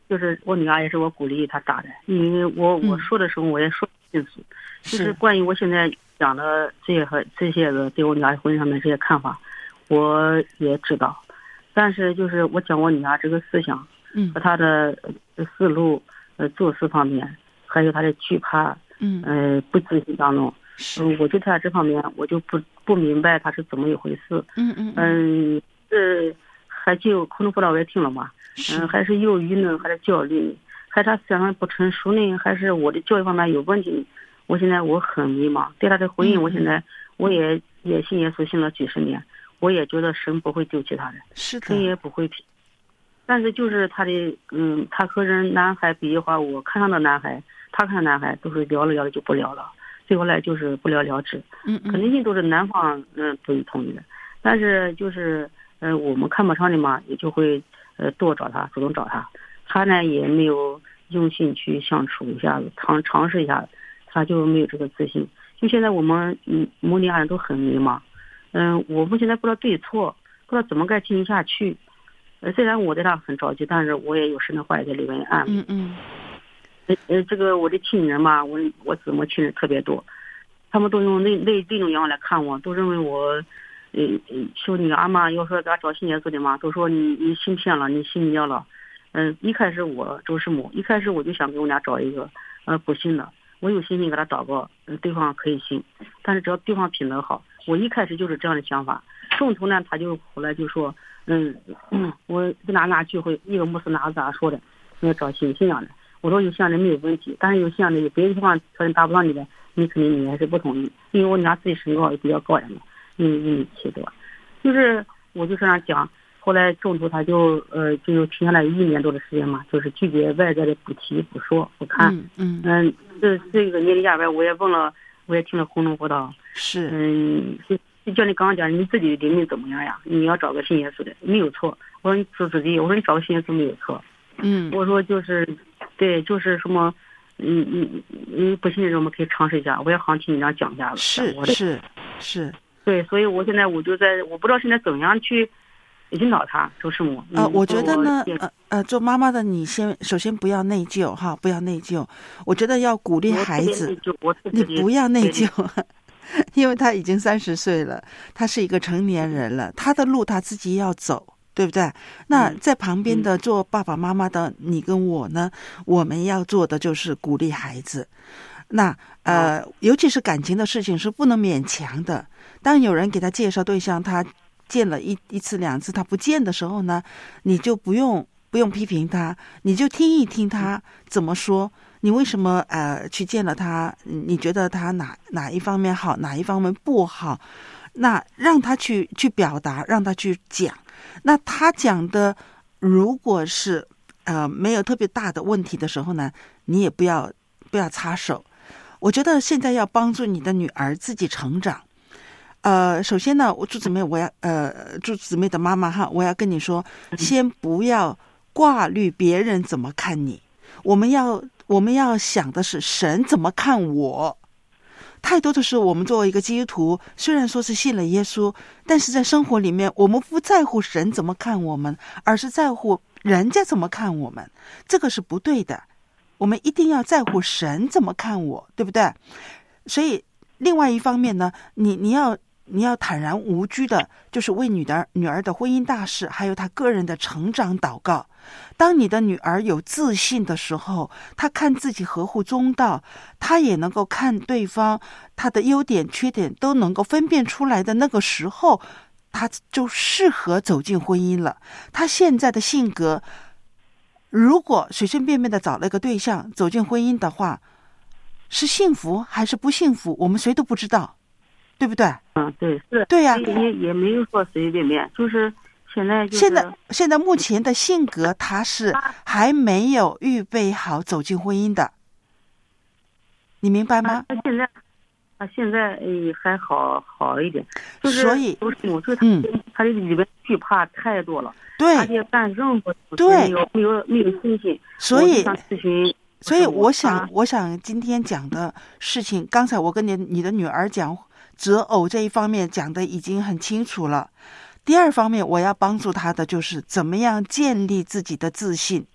L: 就是我女儿也是我鼓励她打的，因为我我说的时候我也说清楚，嗯、就是关于我现在讲的这些和这些个对我女儿婚姻上面这些看法，我也知道，但是就是我讲我女儿这个思想，
I: 嗯，
L: 和她的思路、呃做事方面，还有她的惧怕，
I: 嗯，
L: 呃不自信当中，嗯，我对她这方面我就不不明白她是怎么一回事，
I: 嗯嗯
L: 嗯，这还就空中辅导我也听了嘛，嗯，还是幼语呢，还是教育呢，还是她思想不成熟呢，还是我的教育方面有问题呢？我现在我很迷茫，对她的婚姻，我现在我也也信耶稣信了几十年。我也觉得神不会丢弃他的，
I: 是的，
L: 神也不会劈。但是就是他的，嗯，他和人男孩比的话，我看上的男孩，他看上男孩都是聊了聊了就不聊了，最后来就是不了了之。
I: 嗯嗯，
L: 肯定性都是男方嗯不予同意的，但是就是呃我们看不上的嘛，也就会呃多找他，主动找他。他呢也没有用心去相处一下子，尝尝试一下子，他就没有这个自信。就现在我们嗯母女二人都很迷茫。嗯，我们现在不知道对错，不知道怎么该进行下去。呃，虽然我对他很着急，但是我也有神的话在里面安慰。
I: 嗯嗯。
L: 呃呃，这个我的亲人嘛，我我姊妹亲人特别多，他们都用那那这种眼光来看我，都认为我，呃呃，说女儿嘛，要说给他找信耶稣的嘛，都说你你信骗了，你信迷了。嗯、呃，一开始我周师母，一开始我就想给我俩找一个呃不信的，我有信心给他祷告，呃，对方可以信，但是只要对方品德好。我一开始就是这样的想法，中途呢，他就后来就说，嗯嗯，我在哪哪聚会，一个牧师哪咋说的，要找信信仰的。我说有信仰的没有问题，但是有信仰的有别的地方条件达不到你的，你肯定你还是不同意，因为我俩自己身高也比较高一点，一米一米七多，就是我就这样讲。后来中途他就呃就停下来一年多的时间嘛，就是拒绝外在的不提不说不看，
I: 嗯
L: 嗯，这这个年龄下边我也问了。我也听了空中辅导，
I: 是，
L: 嗯，就就像你刚刚讲，你自己的灵命怎么样呀？你要找个信耶稣的，没有错。我说你做自己，我说你找个信耶稣没有错。
I: 嗯，
L: 我说就是，对，就是什么，嗯嗯嗯，不信任我们可以尝试一下。我也好像听你这样讲一下子。
I: 是是是，
L: 对，所以我现在我就在，我不知道现在怎样去引导他，周师母。
I: 呃，我觉得呢，呃呃，做妈妈的你先首先不要内疚哈，不要内疚。我觉得要鼓励孩子，你不要内疚，因为他已经三十岁了，他是一个成年人了，他的路他自己要走，对不对？那在旁边的做爸爸妈妈的你跟我呢，我们要做的就是鼓励孩子。那呃，尤其是感情的事情是不能勉强的。当有人给他介绍对象，他见了一一次两次他不见的时候呢，你就不用不用批评他，你就听一听他怎么说，你为什么呃去见了他，你觉得他哪哪一方面好，哪一方面不好，那让他去去表达，让他去讲。那他讲的如果是呃没有特别大的问题的时候呢，你也不要不要插手。我觉得现在要帮助你的女儿自己成长。呃，首先呢，我祝姊妹，我要呃，祝姊妹的妈妈哈，我要跟你说，先不要挂虑别人怎么看你，我们要我们要想的是神怎么看我。太多的时候，我们作为一个基督徒，虽然说是信了耶稣，但是在生活里面，我们不在乎神怎么看我们，而是在乎人家怎么看我们，这个是不对的。我们一定要在乎神怎么看我，对不对？所以，另外一方面呢，你你要。你要坦然无惧的，就是为女的女儿的婚姻大事，还有她个人的成长祷告。当你的女儿有自信的时候，她看自己合乎中道，她也能够看对方，她的优点缺点都能够分辨出来的那个时候，她就适合走进婚姻了。她现在的性格，如果随随便便的找了一个对象走进婚姻的话，是幸福还是不幸福，我们谁都不知道。对不对？
L: 嗯，对，是，
I: 对呀、啊，
L: 也也没有说随随便便，就是现在、就是、
I: 现在现在目前的性格，他是还没有预备好走进婚姻的，你明白吗？
L: 他现在，他现在诶还好好一点，就是
I: 所以
L: 都是我说他、嗯、他这里边惧怕太多了，
I: 对，
L: 而且干任何
I: 对
L: 没有没有没有信心，
I: 所以
L: 想咨询。
I: 所以我想，我想今天讲的事情，刚才我跟你你的女儿讲。择偶这一方面讲的已经很清楚了。第二方面，我要帮助他的就是怎么样建立自己的自信。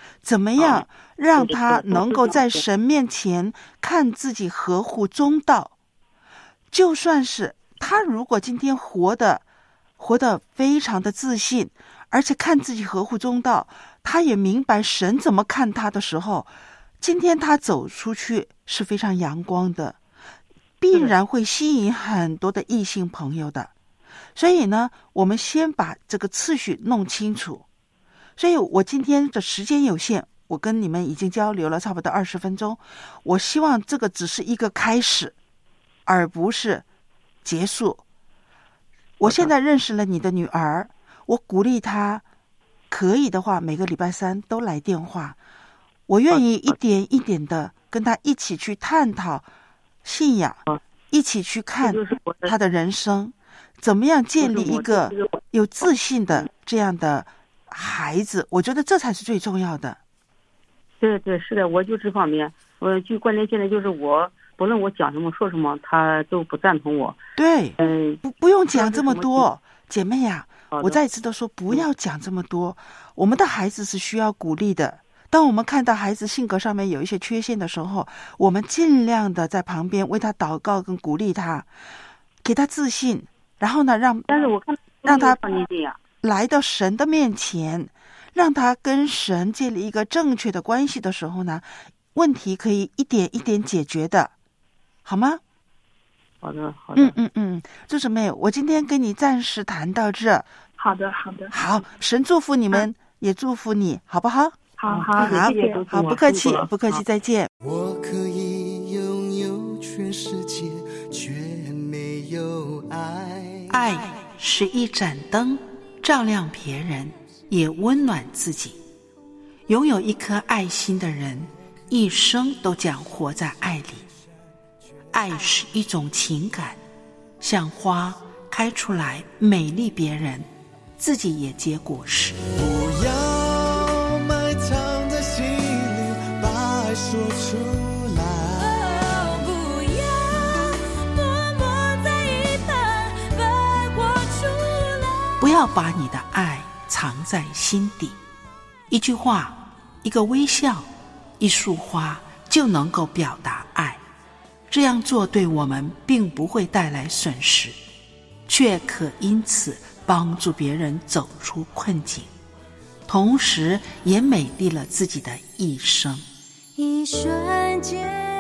I: 怎么样让他能够在神面前看自己合乎中道？就算是他如果今天活得活得非常的自信，而且看自己合乎中道，他也明白神怎么看他的时候，今天他走出去是非常阳光的，必然会吸引很多的异性朋友的。所以呢，我们先把这个次序弄清楚。所以我今天的时间有限，我跟你们已经交流了差不多二十分钟，我希望这个只是一个开始，而不是结束。我现在认识了你的女儿，我鼓励她，可以的话每个礼拜三都来电话，我愿意一点一点的跟她一起去探讨信仰，一起去看她的人生，怎么样建立一个有自信的这样的孩子，我觉得这才是最重要的。
L: 对对，是的，我就这方面，我就关键现在就是我不论我讲什么说什么，他都不赞同我。
I: 对，
L: 嗯，
I: 不不用讲这么多，姐妹呀、啊，我再一次的说，不要讲这么多。我们的孩子是需要鼓励的。当我们看到孩子性格上面有一些缺陷的时候，我们尽量的在旁边为他祷告跟鼓励他，给他自信，然后呢，让
L: 但是我看
I: 让他来到神的面前，让他跟神建立一个正确的关系的时候呢，问题可以一点一点解决的，好吗？
L: 好的，好的。
I: 嗯嗯嗯，朱姊妹，我今天跟你暂时谈到这。
K: 好的，好的。
I: 好，神祝福你们，嗯、也祝福你，好不好？
K: 好好，
I: 好，
K: 谢谢，
I: 好，不客气，不客气，再见。
M: 我可以拥有全世界，却没有爱。
I: 爱是一盏灯，照亮别人，也温暖自己。拥有一颗爱心的人，一生都将活在爱里。爱是一种情感，像花开出来美丽别人，自己也结果实。
M: 不要埋藏在心里，把爱说出来。
E: 哦，不要默默在一旁把过出来。
I: 不要把你的爱藏在心底，一句话，一个微笑，一束花就能够表达爱。这样做对我们并不会带来损失，却可因此帮助别人走出困境，同时也美丽了自己的一生。
E: 一瞬间，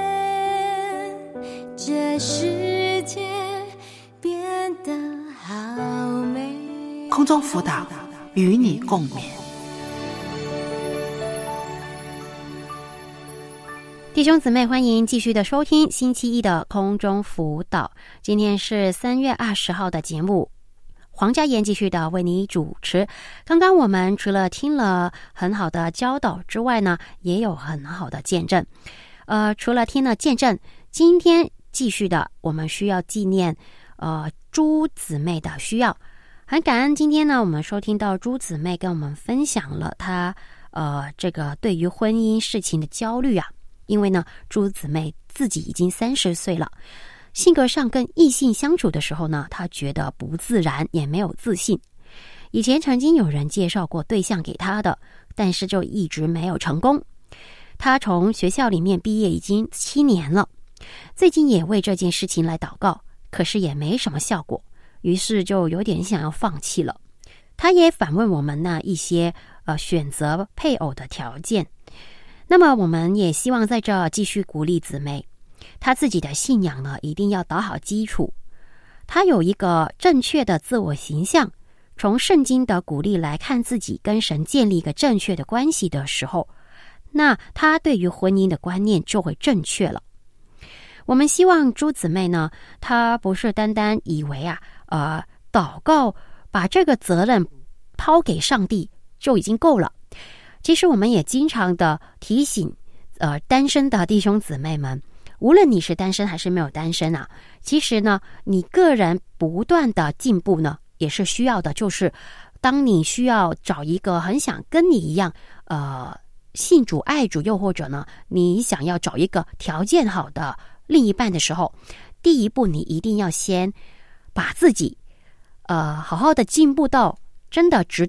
E: 这世界变得好美。
I: 空中辅导，与你共勉。
B: 弟兄姊妹，欢迎继续的收听星期一的空中辅导。今天是三月二十号的节目，黄家妍继续的为你主持。刚刚我们除了听了很好的教导之外呢，也有很好的见证。呃，除了听了见证，今天继续的我们需要纪念呃朱姊妹的需要。很感恩今天呢，我们收听到朱姊妹跟我们分享了她呃这个对于婚姻事情的焦虑啊。因为呢，朱姊妹自己已经三十岁了，性格上跟异性相处的时候呢，她觉得不自然，也没有自信。以前曾经有人介绍过对象给她的，但是就一直没有成功。她从学校里面毕业已经七年了，最近也为这件事情来祷告，可是也没什么效果，于是就有点想要放弃了。她也反问我们那一些呃选择配偶的条件。那么我们也希望在这继续鼓励姊妹，她自己的信仰呢一定要打好基础，她有一个正确的自我形象，从圣经的鼓励来看自己跟神建立一个正确的关系的时候，那她对于婚姻的观念就会正确了。我们希望朱姊妹呢，她不是单单以为啊呃祷告把这个责任抛给上帝就已经够了。其实我们也经常的提醒呃单身的弟兄姊妹们，无论你是单身还是没有单身啊，其实呢你个人不断的进步呢也是需要的。就是当你需要找一个很想跟你一样呃信主爱主，又或者呢你想要找一个条件好的另一半的时候，第一步你一定要先把自己呃好好的进步到真的值得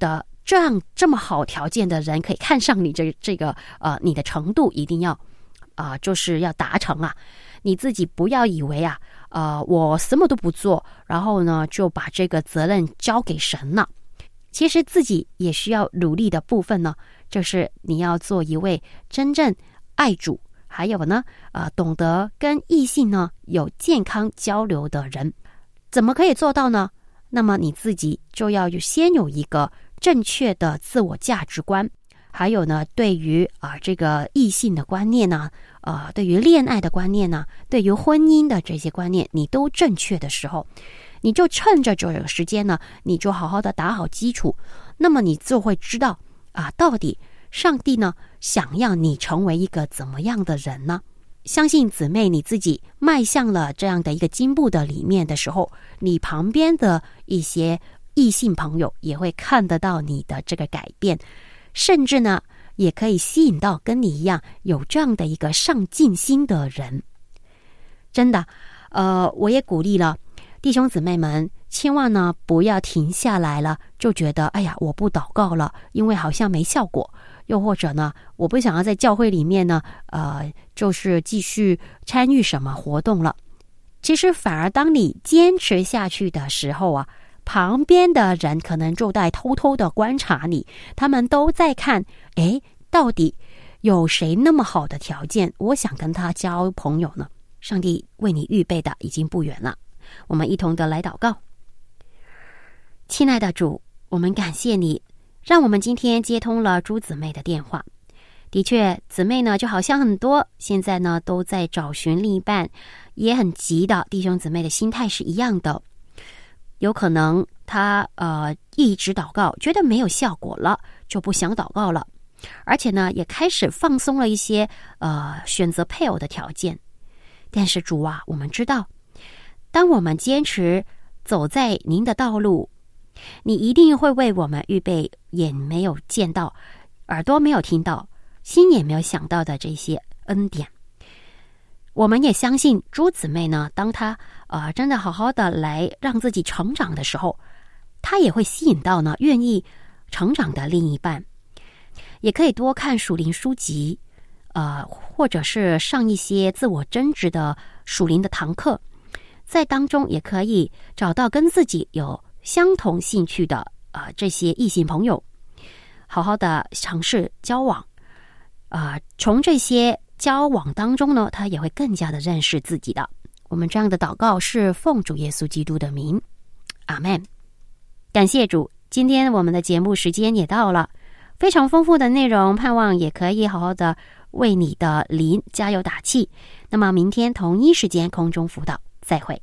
B: 这样这么好条件的人可以看上你这这个呃你的程度一定要啊、呃、就是要达成啊。你自己不要以为啊呃我什么都不做，然后呢就把这个责任交给神了。其实自己也需要努力的部分呢，就是你要做一位真正爱主，还有呢呃懂得跟异性呢有健康交流的人。怎么可以做到呢？那么你自己就要先有一个正确的自我价值观，还有呢对于啊、呃、这个异性的观念呢，呃对于恋爱的观念呢，对于婚姻的这些观念你都正确的时候，你就趁着这个时间呢，你就好好的打好基础，那么你就会知道啊，到底上帝呢想要你成为一个怎么样的人呢？相信姊妹你自己迈向了这样的一个进步的里面的时候，你旁边的一些异性朋友也会看得到你的这个改变，甚至呢也可以吸引到跟你一样有这样的一个上进心的人。真的呃，我也鼓励了弟兄姊妹们，千万呢不要停下来了就觉得哎呀我不祷告了，因为好像没效果，又或者呢我不想要在教会里面呢呃就是继续参与什么活动了。其实反而当你坚持下去的时候啊，旁边的人可能就在偷偷的观察你，他们都在看，诶，到底有谁那么好的条件，我想跟他交朋友呢？上帝为你预备的已经不远了。我们一同的来祷告。亲爱的主，我们感谢你，让我们今天接通了朱姊妹的电话。的确，姊妹呢就好像很多现在呢都在找寻另一半，也很急的弟兄姊妹的心态是一样的。有可能他呃一直祷告，觉得没有效果了，就不想祷告了，而且呢也开始放松了一些呃选择配偶的条件。但是主啊，我们知道，当我们坚持走在您的道路，你一定会为我们预备眼没有见到，耳朵没有听到，心也没有想到的这些恩典。我们也相信朱姊妹呢，当她呃真的好好的来让自己成长的时候，她也会吸引到呢愿意成长的另一半。也可以多看属灵书籍，呃，或者是上一些自我增值的属灵的堂课，在当中也可以找到跟自己有相同兴趣的呃这些异性朋友，好好的尝试交往。呃，从这些交往当中呢，他也会更加的认识自己的。我们这样的祷告是奉主耶稣基督的名，阿们。感谢主，今天我们的节目时间也到了，非常丰富的内容，盼望也可以好好的为你的灵加油打气。那么明天同一时间空中辅导再会。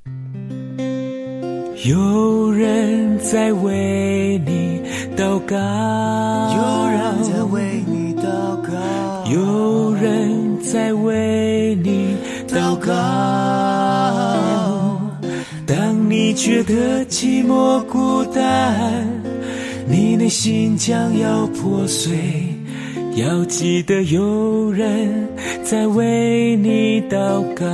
M: 有人在为你祷告，有人在为你祷告，有人在为你祷告。当你觉得寂寞孤单，你内心将要破碎，要记得有人在为你祷告。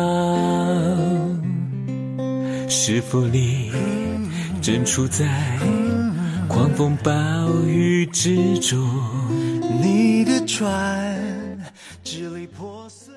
M: 是否你正处在狂风暴雨之中？你的船支离破碎。